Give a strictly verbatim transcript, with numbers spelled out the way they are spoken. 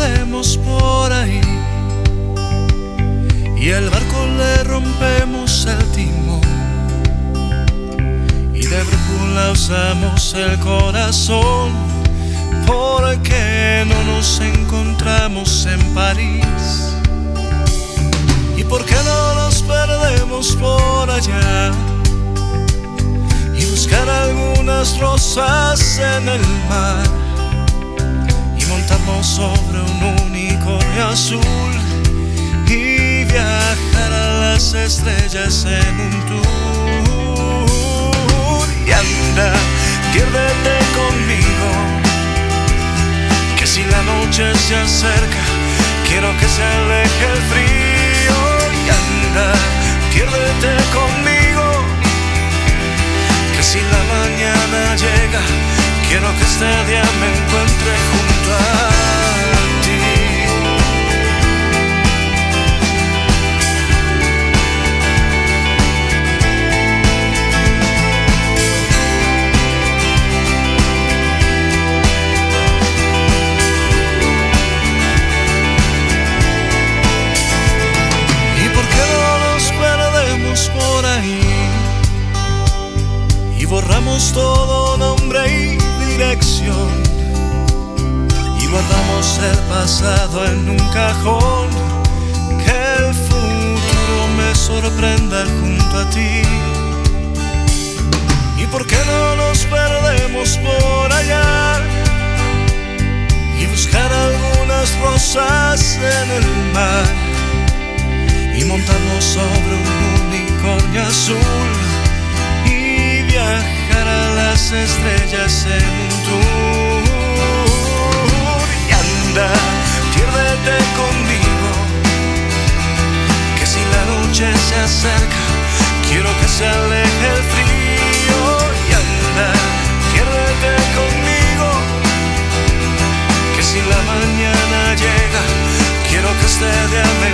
perdemos por ahí y al barco le rompemos el timón y de brújula usamos el corazón, porque no nos encontramos en París y por qué no nos perdemos por allá y buscar algunas rosas en el mar y montarnos sobre un unicornio azul y viajar a las estrellas en un tour. Y anda, piérdete conmigo, que si la noche se acerca quiero que se aleje el frío. Y anda, piérdete conmigo, que si la mañana llega quiero que este día me encuentre junto a ti. ¿Y por qué no nos perdemos por ahí y borramos todo nombre y dirección y guardamos el pasado en un cajón? Que el futuro me sorprenda junto a ti. ¿Y por qué no nos perdemos por allá y buscar algunas rosas en el mar y montarnos sobre un unicornio azul y viajar a las estrellas en un tour? Y anda, piérdete conmigo, que si la noche se acerca quiero que se aleje el frío. Y anda, piérdete conmigo, que si la mañana llega quiero que este día me